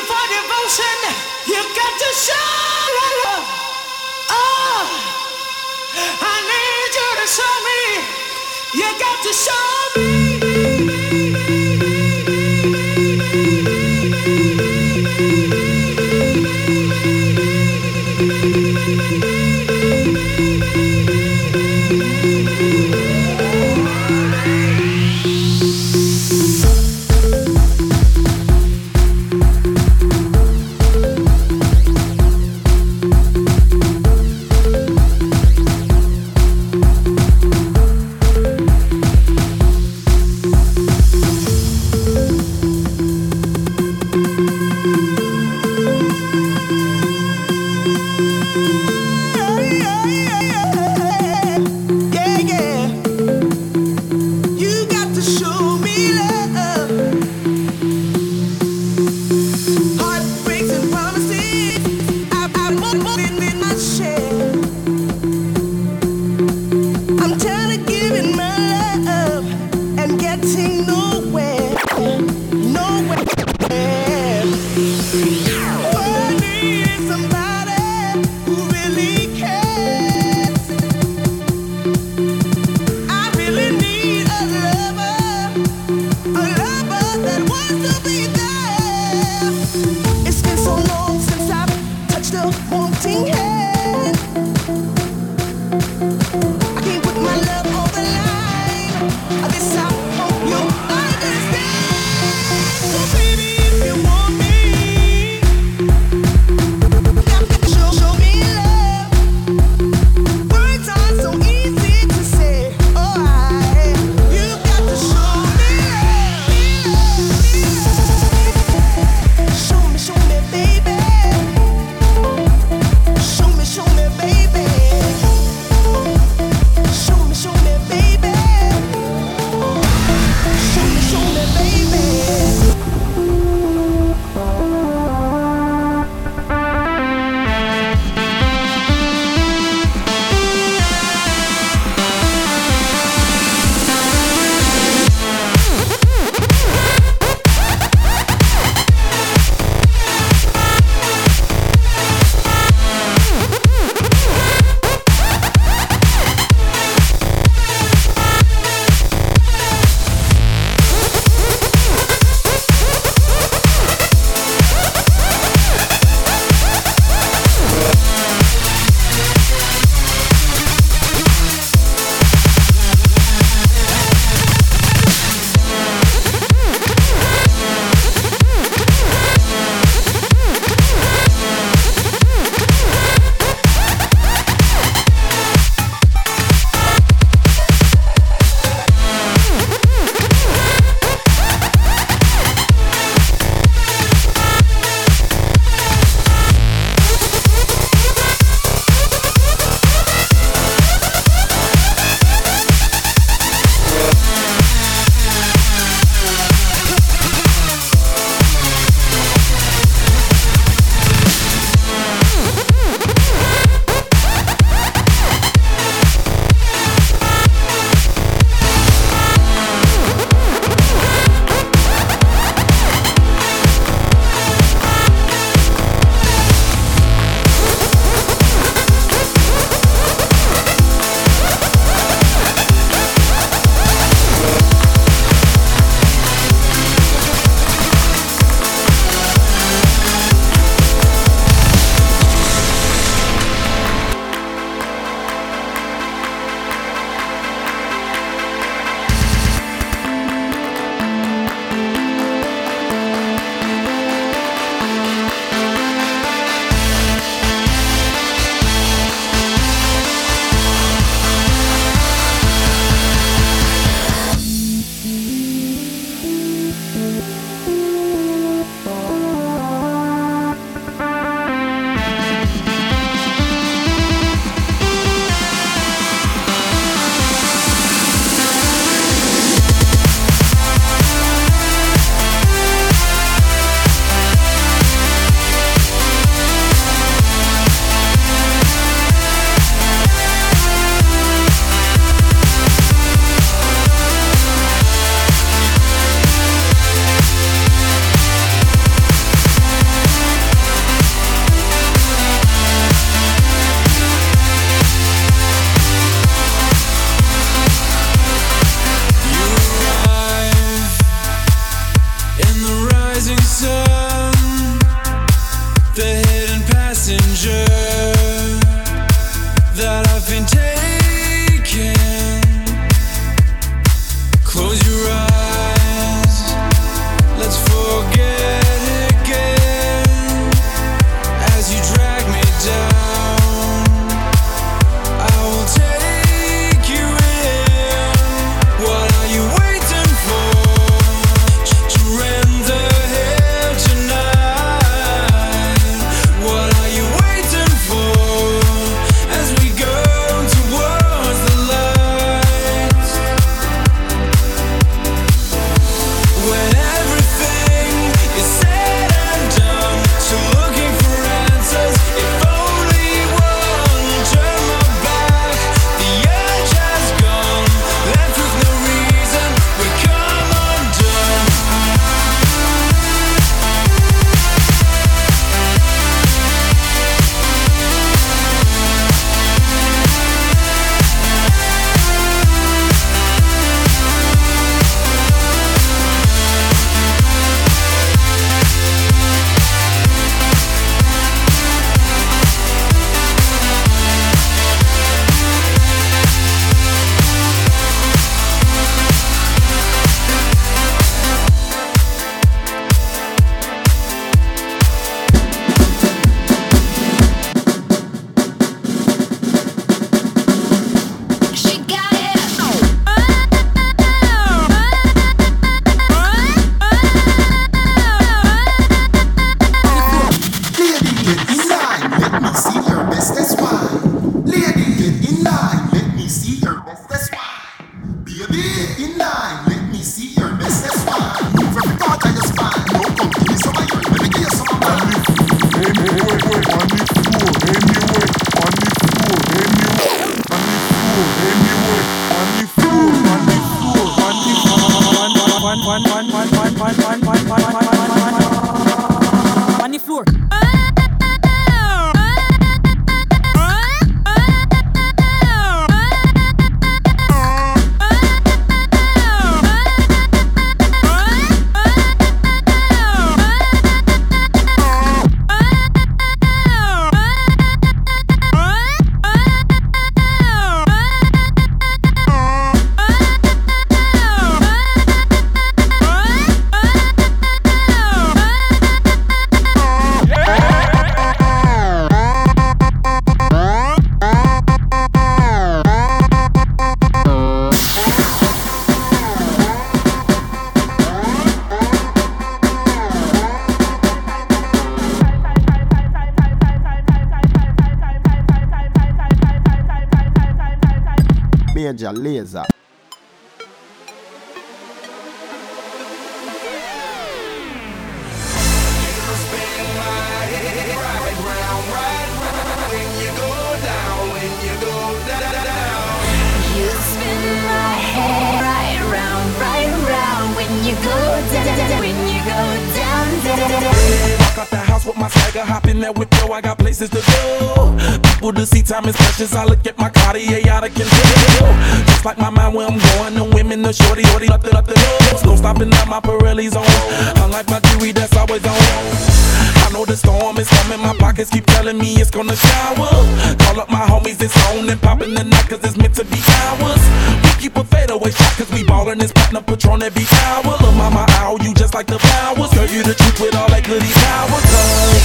for devotion, you got to show love. Oh, I need you to show me. You got to show Major Lazer. Walk out the house with my swagger, hop in that whip, yo, I got places to go. People to see, time is precious, I look at my Cartier out of control. Just like my mind where I'm going, the women, the shorty, up the nose. No stopping at my Pirelli's on, unlike my jewelry that's always on. I know the storm is coming, my pockets keep telling me it's gonna shower. Call up my homies, it's on and popping the night, cause it's meant to be ours. We keep a fadeaway shot, cause we ballin' this platinum Patron every hour. Lil' mama, ow, you just like the flowers. Girl, you the truth with all that goody power, cause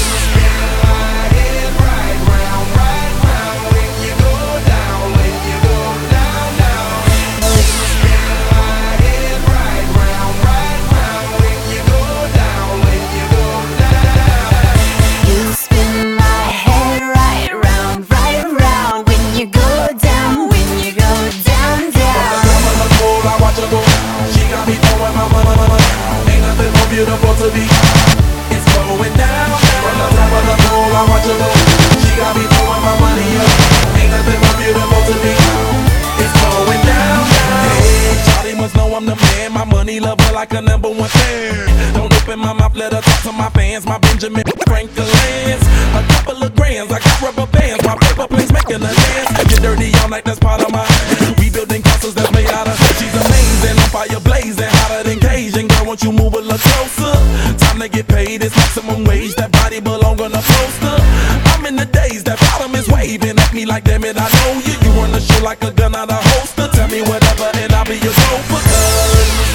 my head right round when you go down, when you go down, down. Spin my head right round when you go down, when you go down. You spin my head right round when you go down, when you go down, down. From the cold, I watch her go. She got me throwing my money. Ain't nothing more beautiful to be. It's going down. From the top of the pole, I watch her go. She got me throwing my money up. Ain't nothing more beautiful to be. It's going down, down. Hey, Charlie must know I'm the man. My money lover like a #1 fan. Don't open my mouth, let her talk to my fans. My Benjamin Franklin's. A couple of grands, I got rubber bands. My paper planes making a dance. Get dirty all night, that's part of my. We building castles that's made out of. She's amazing, I'm fire blazing, hotter than Cajun. Girl, won't you move a little closer? Time to get paid, it's maximum wage. That body belong on a poster. I'm in the days, that bottom is waving at me like, damn it, I know you. You run the show like a gun out of holster. Tell me whatever and I'll be your gopher, cuz